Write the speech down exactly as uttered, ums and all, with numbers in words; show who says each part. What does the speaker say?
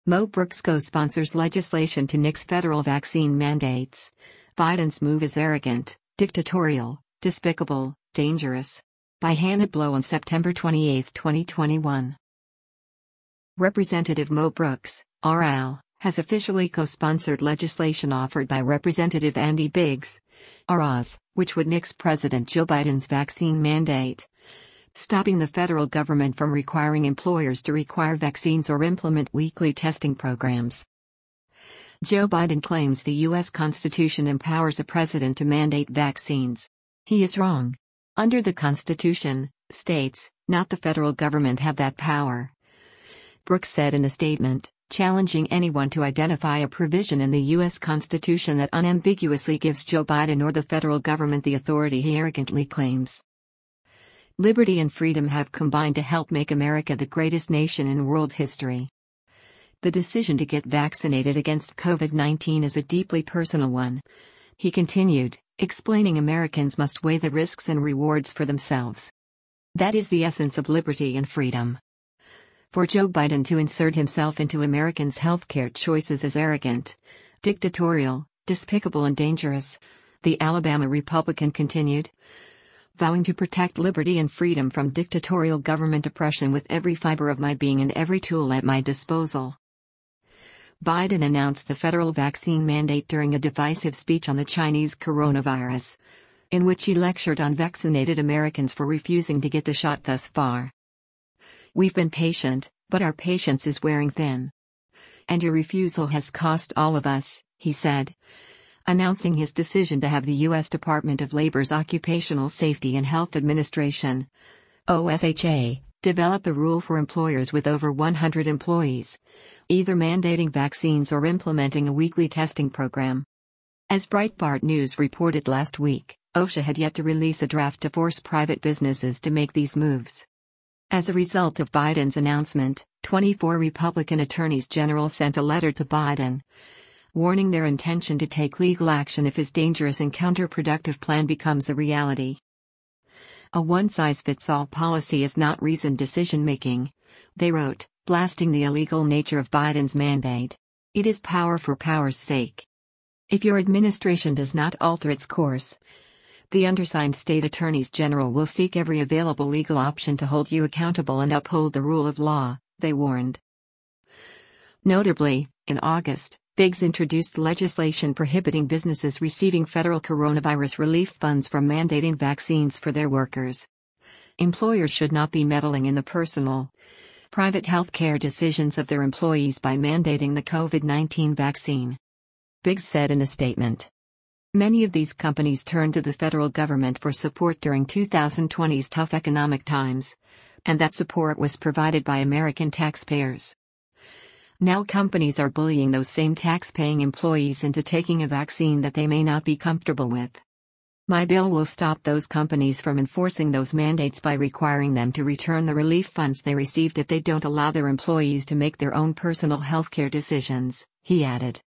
Speaker 1: Mo Brooks co-sponsors legislation to nix federal vaccine mandates. Biden's move is arrogant, dictatorial, despicable, dangerous. By Hannah Blow on September twenty-eighth, twenty twenty-one. Representative Mo Brooks, R L, has officially co-sponsored legislation offered by Representative Andy Biggs, R Oz, which would nix President Joe Biden's vaccine mandate, stopping the federal government from requiring employers to require vaccines or implement weekly testing programs. Joe Biden claims the U S Constitution empowers a president to mandate vaccines. He is wrong. Under the Constitution, states, not the federal government, have that power. Brooks said in a statement, challenging anyone to identify a provision in the U S Constitution that unambiguously gives Joe Biden or the federal government the authority he arrogantly claims. Liberty and freedom have combined to help make America the greatest nation in world history. The decision to get vaccinated against COVID nineteen is a deeply personal one, he continued, explaining Americans must weigh the risks and rewards for themselves. That is the essence of liberty and freedom. For Joe Biden to insert himself into Americans' healthcare choices is arrogant, dictatorial, despicable and dangerous, the Alabama Republican continued, vowing to protect liberty and freedom from dictatorial government oppression with every fiber of my being and every tool at my disposal. Biden announced the federal vaccine mandate during a divisive speech on the Chinese coronavirus, in which he lectured on vaccinated Americans for refusing to get the shot thus far. We've been patient, but our patience is wearing thin. And your refusal has cost all of us, he said, announcing his decision to have the U S Department of Labor's Occupational Safety and Health Administration, O S H A, develop a rule for employers with over one hundred employees, either mandating vaccines or implementing a weekly testing program. As Breitbart News reported last week, OSHA had yet to release a draft to force private businesses to make these moves. As a result of Biden's announcement, twenty-four Republican attorneys general sent a letter to Biden, warning their intention to take legal action if his dangerous and counterproductive plan becomes a reality. A one-size-fits-all policy is not reasoned decision-making, they wrote, blasting the illegal nature of Biden's mandate. It is power for power's sake. If your administration does not alter its course, the undersigned state attorneys general will seek every available legal option to hold you accountable and uphold the rule of law, they warned. Notably, in August, Biggs introduced legislation prohibiting businesses receiving federal coronavirus relief funds from mandating vaccines for their workers. Employers should not be meddling in the personal, private health care decisions of their employees by mandating the COVID nineteen vaccine, Biggs said in a statement. Many of these companies turned to the federal government for support during twenty twenty's tough economic times, and that support was provided by American taxpayers. Now companies are bullying those same tax-paying employees into taking a vaccine that they may not be comfortable with. My bill will stop those companies from enforcing those mandates by requiring them to return the relief funds they received if they don't allow their employees to make their own personal healthcare decisions, he added.